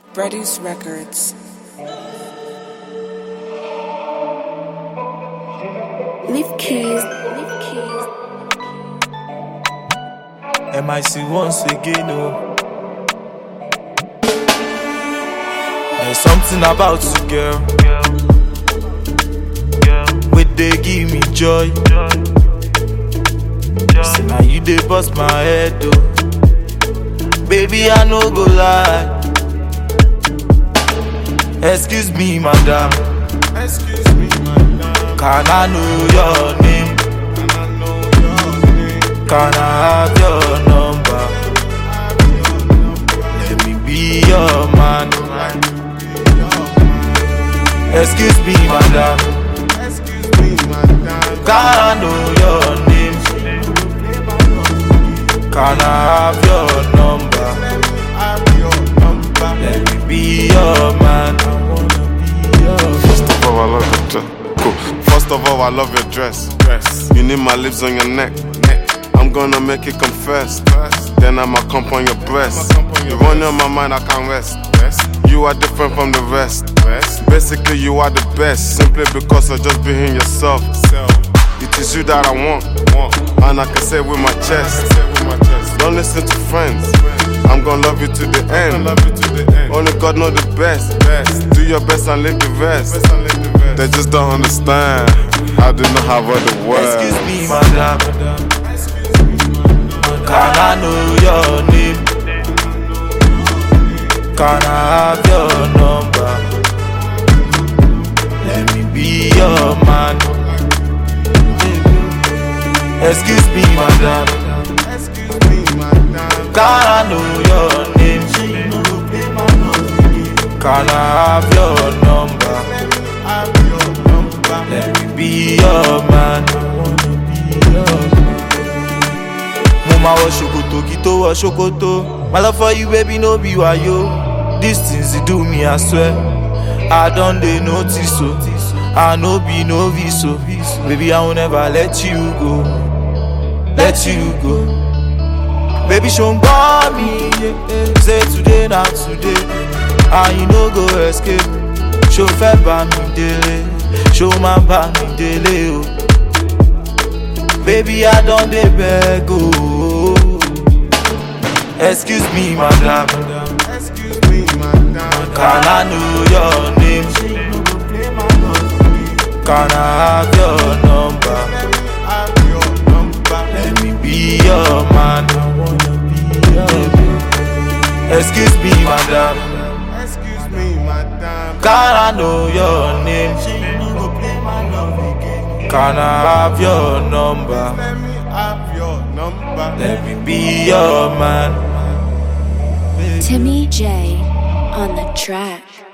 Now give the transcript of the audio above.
Produce Records. Leave keys. MIC once again, oh. There's something about you, girl. Where they give me joy. Say now you dey bust my head, oh. Baby, I no go lie. Excuse me, madam. Can I know your name? Can I have your number? Let me be your man. Excuse me, madam. Can I know your name? Can I have your number? Let me be your man. First of all, I love your dress. Cool. First of all, I love your dress. You need my lips on your neck. I'm gonna make it confess. Then I'ma come on your breast. You run on my mind, I can't rest. You are different from the rest. Basically, you are the best. Simply because of just being yourself. It is you that I want. And I can say it with my chest. Don't listen to friends. I'm gonna love you to the end. Only God know the best. Do your best and leave the rest. They just don't understand. I do not have all the words. Excuse me, madam. Can I know your name? Can I have your number? Let me be your man. Excuse me, madam. Can I know your name? Can I have your number? Let me be your man. Mama wa shokoto, kito wa shokoto. My love for you, baby, no be wayo. These things you do me, I swear. I don't dey notice, so I no be novice, so baby, I will never let you go. Let you go. Baby, show me, say today, not today. And you no go escape. Show fair by me daily. Show my by me daily, oh. Baby, I don't dey beg, oh. Excuse me, madam. Can I know your name? Can I have your number? Let me be your man. Excuse me, madam. Can I know your name? Can I have your number? Let me be your man. Timmy J on the track.